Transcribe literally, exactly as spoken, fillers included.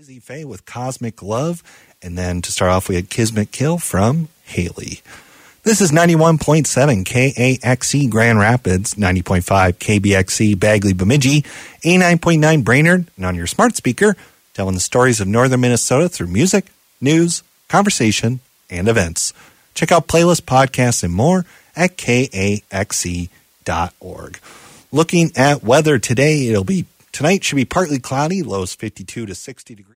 Izzy Faye with Cosmic Love. And then to start off, we had Kismet Kill from Haley. This is ninety-one point seven K A X C Grand Rapids, ninety point five K B X C Bagley Bemidji, eighty-nine point nine Brainerd, and on your smart speaker, telling the stories of northern Minnesota through music, news, conversation, and events. Check out playlists, podcasts, and more at K A X C dot org. Looking at weather today, it'll be tonight should be partly cloudy, lows fifty-two to sixty degrees.